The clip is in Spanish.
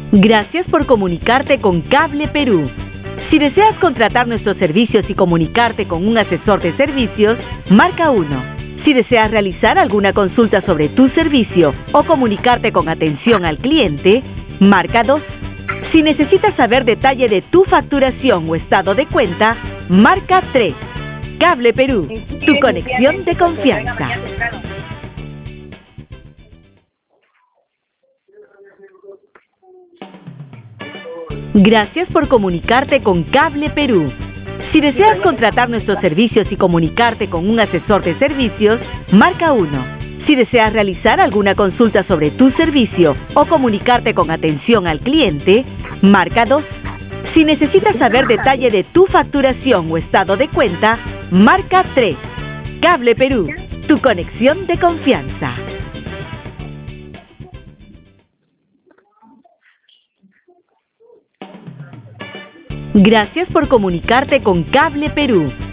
Gracias por comunicarte con Cable Perú. Si deseas contratar nuestros servicios y comunicarte con un asesor de servicios, marca 1. Si deseas realizar alguna consulta sobre tu servicio o comunicarte con atención al cliente, marca 2. Si necesitas saber detalle de tu facturación o estado de cuenta, marca 3. Cable Perú, tu conexión de confianza. Gracias. 'Gracias por comunicarte con Cable Perú'. Si deseas contratar nuestros servicios y comunicarte con un asesor de servicios, marca 1. Si deseas realizar alguna consulta sobre tu servicio o comunicarte con atención al cliente, marca 2. Si necesitas saber detalle de tu facturación o estado de cuenta, marca 3. Cable Perú, tu conexión de confianza. 'Si deseas contratar nuestros servicios y comunicarte con un asesor de servicios, marca 1. Si deseas realizar alguna consulta sobre tu servicio o comunicarte con atención al cliente, marca 2. Si necesitas saber detalle de tu facturación o estado de cuenta, marca 3. Cable Perú, tu conexión de confianza. Gracias por comunicarte con Cable Perú.